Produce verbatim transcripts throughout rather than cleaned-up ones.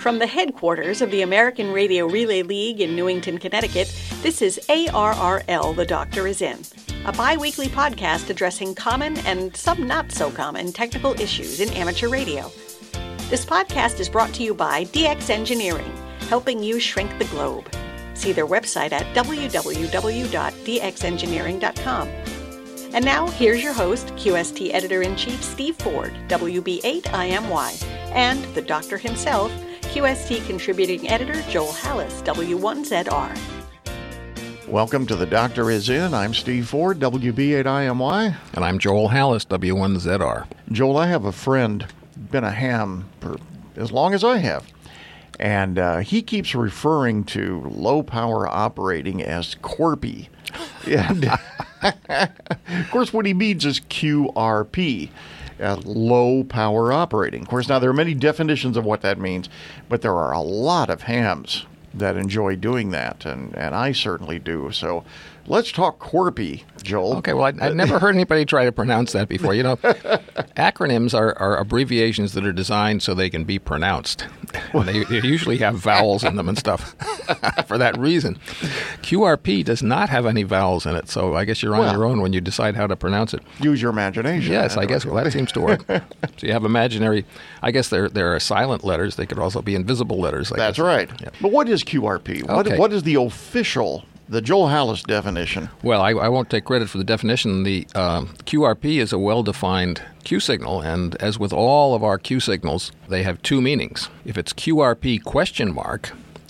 From the headquarters of the American Radio Relay League in Newington, Connecticut, this is A R R L, The Doctor Is In, a bi-weekly podcast addressing common and some not-so-common technical issues in amateur radio. This podcast is brought to you by D X Engineering, helping you shrink the globe. See their website at w w w dot d x engineering dot com. And now, here's your host, Q S T Editor-in-Chief Steve Ford, W B eight I M Y, and the Doctor himself, Q S T Contributing Editor Joel Hallis, W one Z R. Welcome to The Doctor Is In. I'm Steve Ford, W B eight I M Y. And I'm Joel Hallis, W one Z R. Joel, I have a friend, been a ham for as long as I have. And uh, he keeps referring to low-power operating as Corpy. And of course, what he means is Q R P, uh, low-power operating. Of course, now there are many definitions of what that means, but there are a lot of hams that enjoy doing that, and, and I certainly do. So let's talk Corpy, Joel. Okay, well, I, I've never heard anybody try to pronounce that before. You know, acronyms are, are abbreviations that are designed so they can be pronounced. And they, they usually have vowels in them and stuff for that reason. Q R P does not have any vowels in it, so I guess you're on well, your own when you decide how to pronounce it. Use your imagination. Yes, I guess well, that seems to work. So you have imaginary, I guess there there are silent letters. They could also be invisible letters. I That's guess. right. Yeah. But what is Q R P? What, okay. what is the official, the Joel Hallis definition? Well, I, I won't take credit for the definition. The uh, Q R P is a well-defined Q signal, and as with all of our Q signals, they have two meanings. If it's Q R P question mark,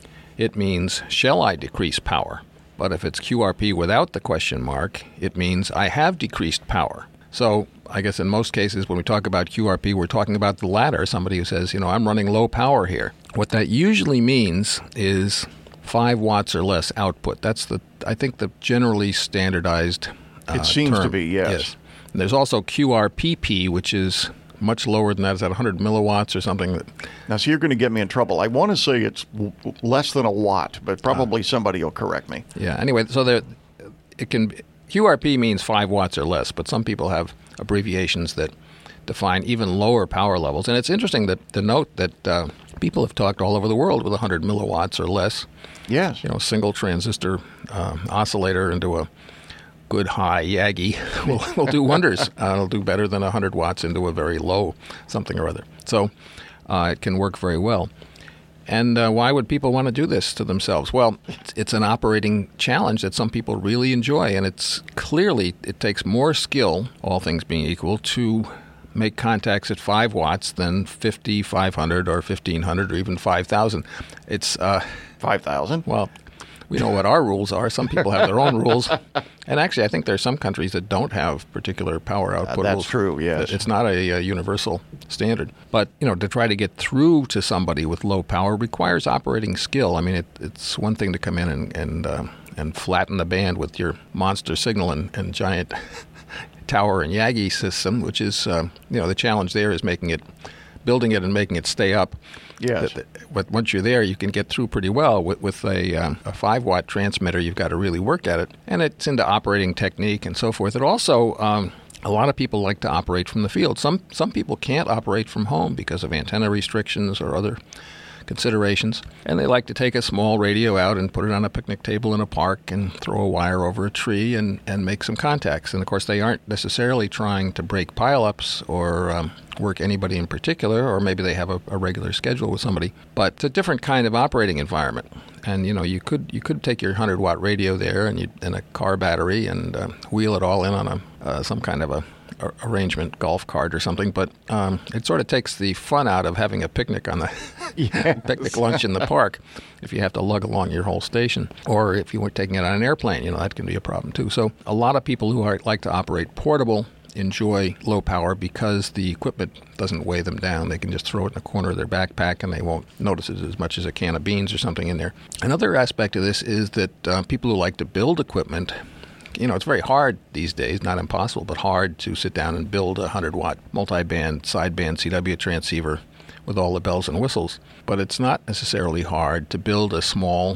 it means, shall I decrease power? But if it's Q R P without the question mark, it means I have decreased power. So I guess in most cases when we talk about Q R P, we're talking about the latter, somebody who says, you know, I'm running low power here. What that usually means is five watts or less output. That's the, I think, the generally standardized uh, It seems term. to be, yes. yes. And there's also Q R P P, which is much lower than that. It's at one hundred milliwatts or something. That, now, so you're going to get me in trouble. I want to say it's w- less than a watt, but probably uh, somebody will correct me. Yeah. Anyway, so there, it can Q R P means five watts or less, but some people have abbreviations that define even lower power levels. And it's interesting that to note that uh, people have talked all over the world with one hundred milliwatts or less. Yes. You know, single transistor um, oscillator into a good high Yagi will, will do wonders. Uh, it'll do better than one hundred watts into a very low something or other. So uh, it can work very well. And uh, why would people want to do this to themselves? Well, it's, it's an operating challenge that some people really enjoy, and it's clearly, it takes more skill, all things being equal, to make contacts at five watts than fifty, five hundred, or fifteen hundred, or even five thousand. It's uh, five thousand? Well, we know what our rules are. Some people have their own rules. And actually, I think there are some countries that don't have particular power output uh, that's rules. That's true, yes. It's not a, a universal standard. But, you know, to try to get through to somebody with low power requires operating skill. I mean, it, it's one thing to come in and and, uh, and flatten the band with your monster signal and, and giant tower and Yagi system, which is, uh, you know, the challenge there is making it, building it and making it stay up. Yes. But once you're there, you can get through pretty well. With, with a, um, a five-watt transmitter, you've got to really work at it. And it's into operating technique and so forth. It also, um, a lot of people like to operate from the field. Some some people can't operate from home because of antenna restrictions or other considerations. And they like to take a small radio out and put it on a picnic table in a park and throw a wire over a tree and, and make some contacts. And, of course, they aren't necessarily trying to break pileups or um, work anybody in particular, or maybe they have a, a regular schedule with somebody. But it's a different kind of operating environment. And, you know, you could you could take your one hundred watt radio there and, you, and a car battery and uh, wheel it all in on a uh, some kind of a arrangement golf cart or something, but um, it sort of takes the fun out of having a picnic on the yes. picnic lunch in the park if you have to lug along your whole station, or if you were taking it on an airplane, you know, that can be a problem too. So a lot of people who are, like to operate portable enjoy low power because the equipment doesn't weigh them down. They can just throw it in the corner of their backpack and they won't notice it as much as a can of beans or something in there. Another aspect of this is that uh, people who like to build equipment, you know, it's very hard these days, not impossible, but hard to sit down and build a one hundred watt multi-band, sideband C W transceiver with all the bells and whistles. But it's not necessarily hard to build a small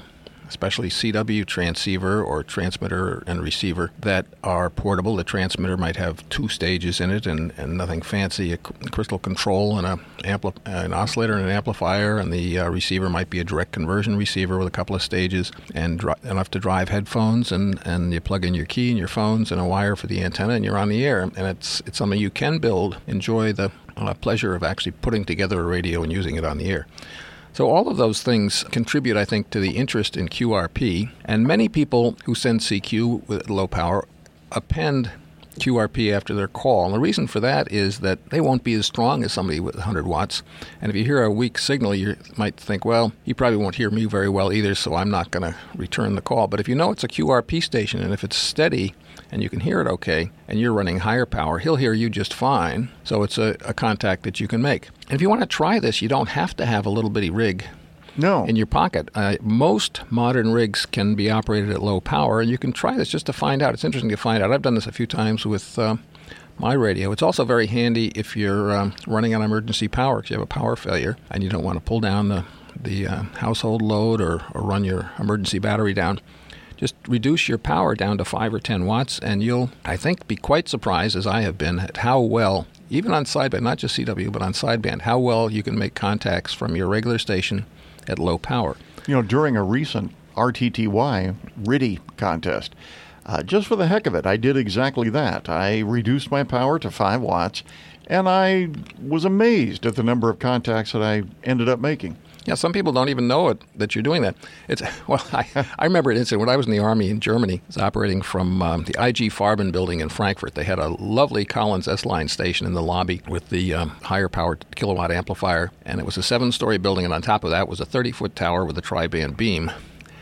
especially C W transceiver or transmitter and receiver that are portable. The transmitter might have two stages in it and, and nothing fancy, a crystal control and a ampli- an oscillator and an amplifier, and the uh, receiver might be a direct conversion receiver with a couple of stages and dri- enough to drive headphones, and, and you plug in your key in your phones and a wire for the antenna, and you're on the air. And it's it's something you can build, enjoy the uh, pleasure of actually putting together a radio and using it on the air. So all of those things contribute, I think, to the interest in Q R P. And many people who send C Q with low power append Q R P after their call. And the reason for that is that they won't be as strong as somebody with one hundred watts. And if you hear a weak signal, you might think, well, he probably won't hear me very well either, so I'm not going to return the call. But if you know it's a Q R P station, and if it's steady and you can hear it okay, and you're running higher power, he'll hear you just fine. So it's a, a contact that you can make. And if you want to try this, you don't have to have a little bitty rig No. in your pocket. Uh, most modern rigs can be operated at low power, and you can try this just to find out. It's interesting to find out. I've done this a few times with uh, my radio. It's also very handy if you're um, running on emergency power because you have a power failure and you don't want to pull down the, the uh, household load or, or run your emergency battery down. Just reduce your power down to five or ten watts, and you'll, I think, be quite surprised, as I have been, at how well, even on sideband, not just C W, but on sideband, how well you can make contacts from your regular station at low power. You know, during a recent R T T Y R I D I contest, uh, just for the heck of it, I did exactly that. I reduced my power to five watts, and I was amazed at the number of contacts that I ended up making. Yeah, some people don't even know it, that you're doing that. It's well, I, I remember an incident when I was in the Army in Germany. I was operating from um, the I G Farben building in Frankfurt. They had a lovely Collins S-Line station in the lobby with the um, higher powered kilowatt amplifier, and it was a seven-story building, and on top of that was a thirty-foot tower with a tri-band beam.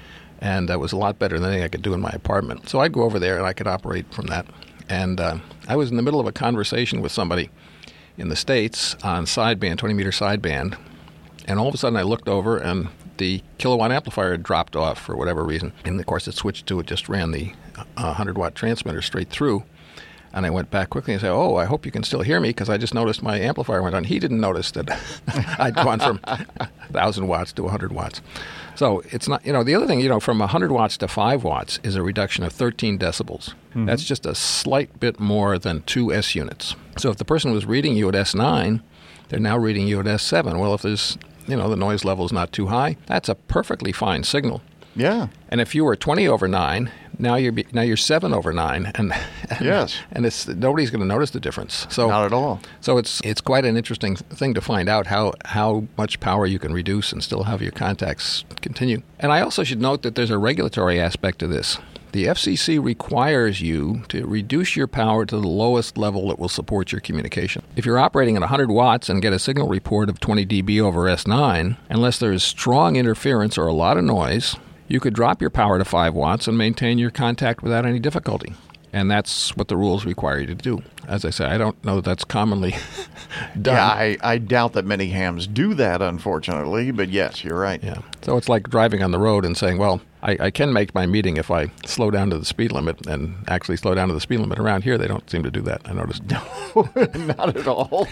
And that was a lot better than anything I could do in my apartment. So I'd go over there, and I could operate from that. And uh, I was in the middle of a conversation with somebody in the States on sideband, twenty-meter sideband, and all of a sudden I looked over and the kilowatt amplifier had dropped off for whatever reason. And of course it switched to, it just ran the uh, one hundred watt transmitter straight through. And I went back quickly and said, oh, I hope you can still hear me because I just noticed my amplifier went on. He didn't notice that I'd gone from one thousand watts to one hundred watts. So it's not, you know, the other thing, you know, from one hundred watts to five watts is a reduction of thirteen decibels. Mm-hmm. That's just a slight bit more than two S units. So if the person was reading you at S nine, they're now reading you at S seven. Well, if there's, you know, the noise level is not too high, that's a perfectly fine signal. Yeah. And if you were twenty over nine, now you're now you're seven over nine, and, and yes, and it's nobody's going to notice the difference. So not at all. So it's it's quite an interesting thing to find out how how much power you can reduce and still have your contacts continue. And I also should note that there's a regulatory aspect to this. The F C C requires you to reduce your power to the lowest level that will support your communication. If you're operating at one hundred watts and get a signal report of twenty decibels over S nine, unless there is strong interference or a lot of noise, you could drop your power to five watts and maintain your contact without any difficulty. And that's what the rules require you to do. As I say, I don't know that that's commonly done. Yeah, I, I doubt that many hams do that, unfortunately, but yes, you're right. Yeah. So it's like driving on the road and saying, well, I, I can make my meeting if I slow down to the speed limit, and actually slow down to the speed limit. Around here, they don't seem to do that, I noticed. No, not at all.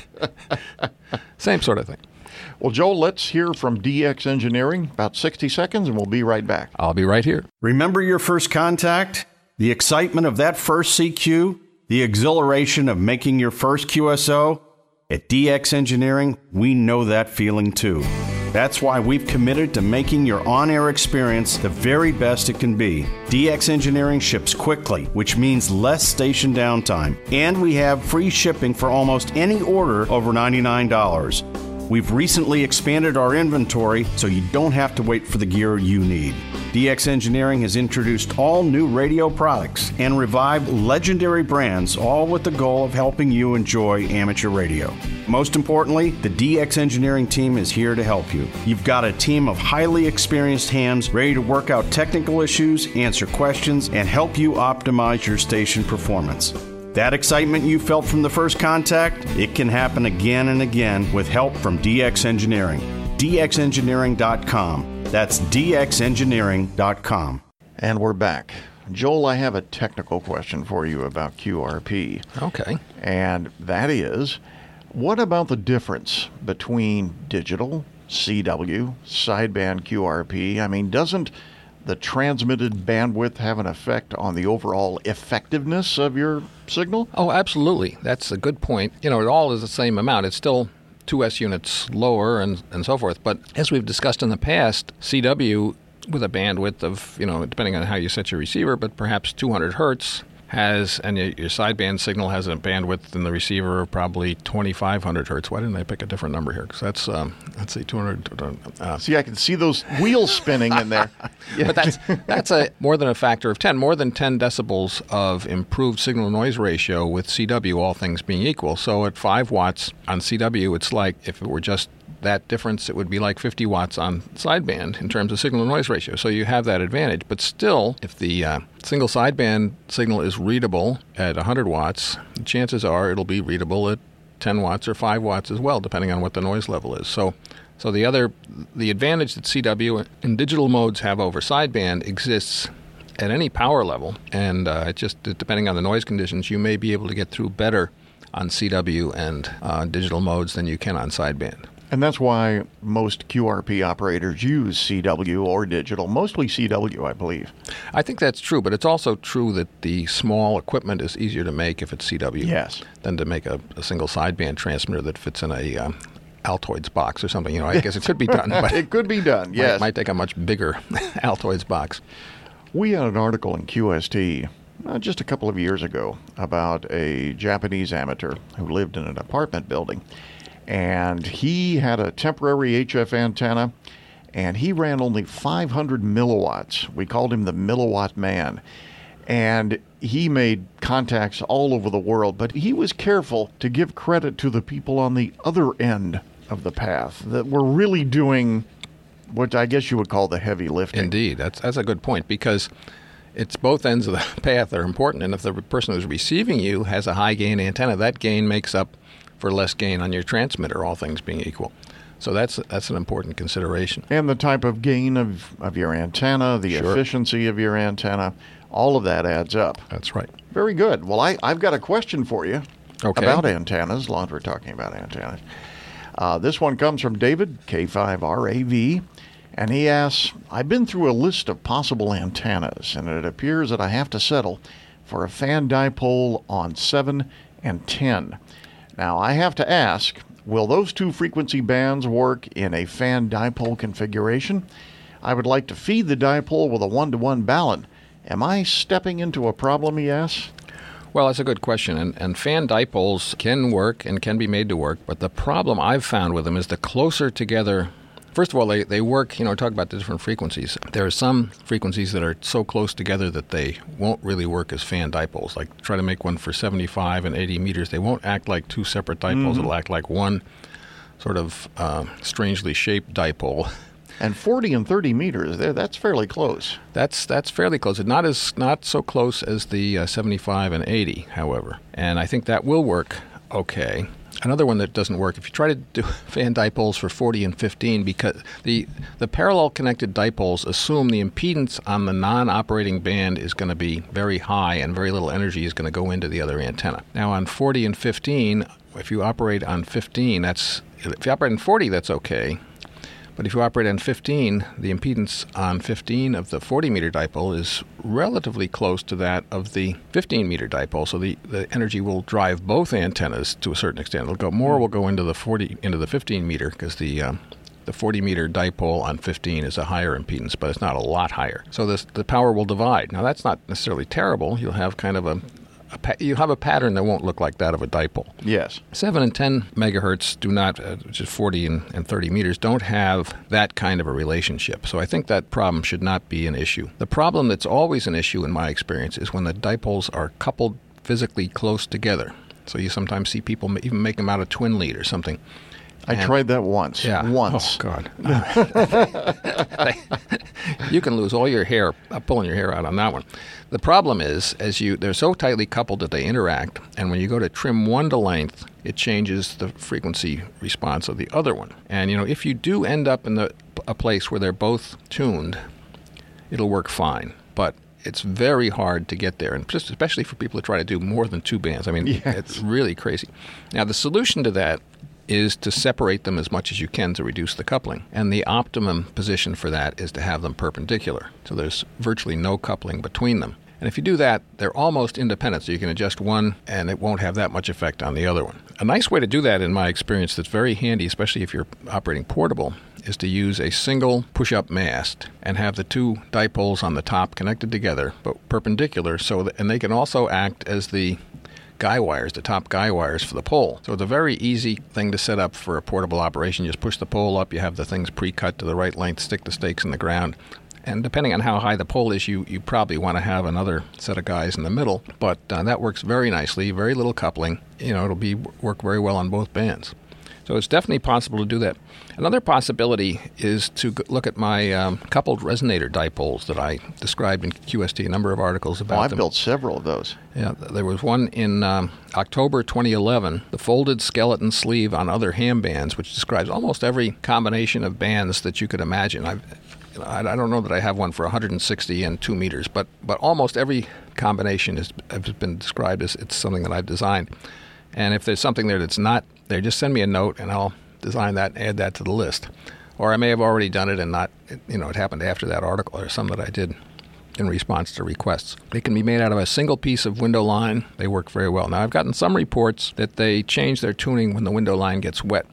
Same sort of thing. Well, Joel, let's hear from D X Engineering. About sixty seconds, and we'll be right back. I'll be right here. Remember your first contact? The excitement of that first C Q? The exhilaration of making your first Q S O? At D X Engineering, we know that feeling too. That's why we've committed to making your on-air experience the very best it can be. D X Engineering ships quickly, which means less station downtime. And we have free shipping for almost any order over ninety-nine dollars. We've recently expanded our inventory so you don't have to wait for the gear you need. D X Engineering has introduced all new radio products and revived legendary brands, all with the goal of helping you enjoy amateur radio. Most importantly, the D X Engineering team is here to help you. You've got a team of highly experienced hams ready to work out technical issues, answer questions, and help you optimize your station performance. That excitement you felt from the first contact, it can happen again and again with help from D X Engineering. D X engineering dot com. That's D X engineering dot com. And we're back. Joel, I have a technical question for you about Q R P. Okay. And that is, what about the difference between digital, C W, sideband Q R P? I mean, doesn't the transmitted bandwidth have an effect on the overall effectiveness of your signal? Oh, absolutely. That's a good point. You know, it all is the same amount. It's still two S units lower and, and so forth. But as we've discussed in the past, C W with a bandwidth of, you know, depending on how you set your receiver, but perhaps two hundred hertz has, and your, your sideband signal has a bandwidth in the receiver of probably twenty-five hundred hertz. Why didn't I pick a different number here? Because that's, um, let's see, two hundred. Uh, see, I can see those wheels spinning in there. Yeah. But that's that's a more than a factor of ten, more than ten decibels of improved signal-noise ratio with C W, all things being equal. So at five watts on C W, it's like if it were just that difference, it would be like fifty watts on sideband in terms of signal-to-noise ratio. So you have that advantage. But still, if the uh, single sideband signal is readable at one hundred watts, the chances are it'll be readable at ten watts or five watts as well, depending on what the noise level is. So so the other, the advantage that C W in digital modes have over sideband exists at any power level. And uh, it just, depending on the noise conditions, you may be able to get through better on C W and uh, digital modes than you can on sideband. And that's why most Q R P operators use C W or digital, mostly C W, I believe. I think that's true, but it's also true that the small equipment is easier to make if it's C W yes. than to make a, a single sideband transmitter that fits in a um, Altoids box or something. You know, I guess it could be done, but it could be done. Yes, might, might take a much bigger Altoids box. We had an article in Q S T uh, just a couple of years ago about a Japanese amateur who lived in an apartment building. And he had a temporary H F antenna, and he ran only five hundred milliwatts. We called him the milliwatt man. And he made contacts all over the world, but he was careful to give credit to the people on the other end of the path that were really doing what I guess you would call the heavy lifting. Indeed. That's, that's a good point, because it's both ends of the path that are important. And if the person who's receiving you has a high gain antenna, that gain makes up for less gain on your transmitter, all things being equal. So that's that's an important consideration. And the type of gain of, of your antenna, the Sure. efficiency of your antenna, all of that adds up. That's right. Very good. Well, I, I've got a question for you Okay. about antennas, as long as we're talking about antennas. Uh, this one comes from David, K five R A V, and he asks, I've been through a list of possible antennas, and it appears that I have to settle for a fan dipole on seven and ten. Now, I have to ask, will those two frequency bands work in a fan dipole configuration? I would like to feed the dipole with a one-to-one balun. Am I stepping into a problem, he asks? Well, that's a good question. And, and fan dipoles can work and can be made to work. But the problem I've found with them is the closer together. First of all, they, they work, you know, talk about the different frequencies. There are some frequencies that are so close together that they won't really work as fan dipoles. Like try to make one for seventy-five and eighty meters. They won't act like two separate dipoles. Mm-hmm. It'll act like one sort of uh, strangely shaped dipole. And forty and thirty meters, that's fairly close. That's that's fairly close. It's not as not so close as the uh, seventy-five and eighty, however. And I think that will work okay. Another one that doesn't work, if you try to do fan dipoles for forty and fifteen, because the the parallel connected dipoles assume the impedance on the non-operating band is going to be very high and very little energy is going to go into the other antenna. Now on forty and fifteen, if you operate on fifteen, that's if you operate on forty, that's okay. But if you operate on fifteen, the impedance on fifteen of the forty meter dipole is relatively close to that of the fifteen meter dipole. So the, the energy will drive both antennas to a certain extent. It'll go more will go into the forty into the fifteen meter because the um, the forty meter dipole on fifteen is a higher impedance, but it's not a lot higher. So this, the power will divide. Now that's not necessarily terrible. You'll have kind of a A pa- you have a pattern that won't look like that of a dipole. Yes. seven and ten megahertz do not, uh, which is forty and, and thirty meters, don't have that kind of a relationship. So I think that problem should not be an issue. The problem that's always an issue in my experience is when the dipoles are coupled physically close together. So you sometimes see people ma- even make them out of twin lead or something. I And- tried that once. Yeah. Once. Oh, God. You can lose all your hair uh, pulling your hair out on that one. The problem is, as you they're so tightly coupled that they interact, and when you go to trim one to length, it changes the frequency response of the other one. And, you know, if you do end up in the, a place where they're both tuned, it'll work fine. But it's very hard to get there, and just especially for people who try to do more than two bands. I mean, Yes. It's really crazy. Now, the solution to that is to separate them as much as you can to reduce the coupling. And the optimum position for that is to have them perpendicular. So there's virtually no coupling between them. And if you do that, they're almost independent, so you can adjust one and it won't have that much effect on the other one. A nice way to do that, in my experience, that's very handy, especially if you're operating portable, is to use a single push-up mast and have the two dipoles on the top connected together, but perpendicular, so that, and they can also act as the guy wires, the top guy wires for the pole. So it's a very easy thing to set up for a portable operation. You just push the pole up, you have the things pre-cut to the right length, stick the stakes in the ground. And depending on how high the pole is, you, you probably want to have another set of guys in the middle. But uh, that works very nicely, very little coupling. You know, it'll be work very well on both bands. So it's definitely possible to do that. Another possibility is to g- look at my um, coupled resonator dipoles that I described in Q S T, a number of articles about oh, I've them. built several of those. Yeah, there was one in um, October twenty eleven, the folded skeleton sleeve on other ham bands, which describes almost every combination of bands that you could imagine. I've I don't know that I have one for one hundred sixty and two meters, but but almost every combination has, has been described as it's something that I've designed. And if there's something there that's not there, just send me a note and I'll design that and add that to the list. Or I may have already done it and not, you know, it happened after that article or some that I did in response to requests. They can be made out of a single piece of window line. They work very well. Now, I've gotten some reports that they change their tuning when the window line gets wet.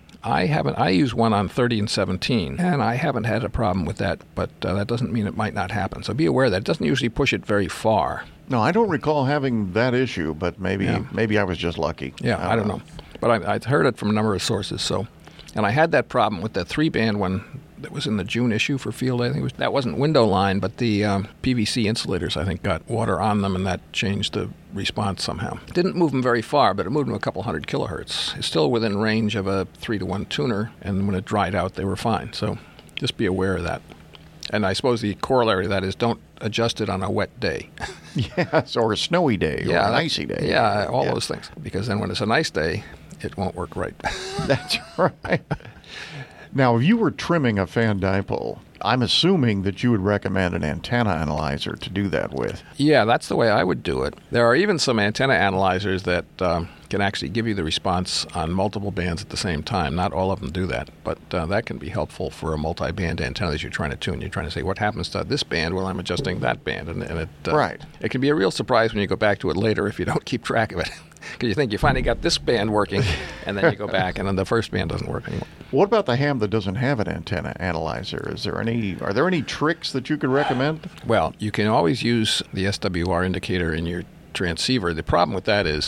I haven't. I use one on thirty and seventeen, and I haven't had a problem with that, but uh, that doesn't mean it might not happen. So be aware that it doesn't usually push it very far. No, I don't recall having that issue, but maybe Yeah. maybe I was just lucky. Yeah, I don't know. But I, I've heard it from a number of sources. So, and I had that problem with the three-band one that was in the June issue for Field. I think it was, that wasn't window line, but the um, P V C insulators, I think, got water on them, and that changed the response somehow. Didn't move them very far, but it moved them a couple hundred kilohertz. It's still within range of a three to one tuner, and when it dried out, they were fine. So just be aware of that. And I suppose the corollary to that is don't adjust it on a wet day. Yes, or a snowy day, or Yeah, an that- icy day. Yeah, all Yeah. those things. Because then when it's a nice day, it won't work right. That's right. Now, if you were trimming a fan dipole, I'm assuming that you would recommend an antenna analyzer to do that with. Yeah, that's the way I would do it. There are even some antenna analyzers that um, can actually give you the response on multiple bands at the same time. Not all of them do that, but uh, that can be helpful for a multi-band antenna that you're trying to tune. You're trying to say, what happens to this band? Well, I'm adjusting that band. And, and it, uh, Right. It can be a real surprise when you go back to it later if you don't keep track of it. Because you think you finally got this band working, and then you go back, and then the first band doesn't work anymore. What about the ham that doesn't have an antenna analyzer? Is there any? Are there any tricks that you could recommend? Well, you can always use the S W R indicator in your transceiver. The problem with that is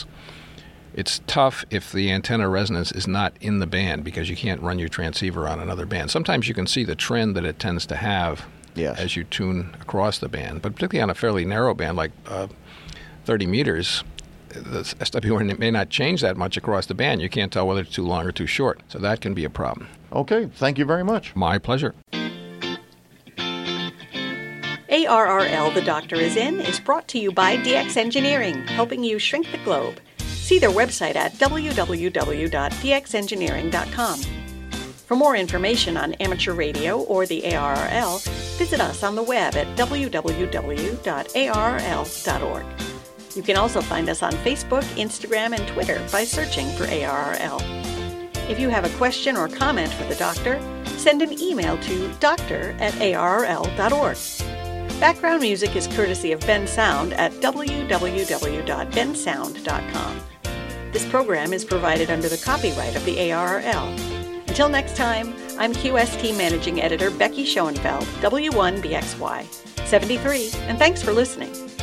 it's tough if the antenna resonance is not in the band because you can't run your transceiver on another band. Sometimes you can see the trend that it tends to have Yes. as you tune across the band, but particularly on a fairly narrow band like uh, thirty meters, the S W R may not change that much across the band. You can't tell whether it's too long or too short. So that can be a problem. Okay, thank you very much. My pleasure. A R R L, The Doctor Is In, is brought to you by D X Engineering, helping you shrink the globe. See their website at w w w dot d x engineering dot com. For more information on amateur radio or the A R R L, visit us on the web at w w w dot a r r l dot org. You can also find us on Facebook, Instagram, and Twitter by searching for A R R L. If you have a question or comment for the doctor, send an email to doctor at a r r l dot org. Background music is courtesy of Ben Sound at w w w dot ben sound dot com. This program is provided under the copyright of the A R R L. Until next time, I'm Q S T Managing Editor Becky Schoenfeld, W one B X Y seventy-three, and thanks for listening.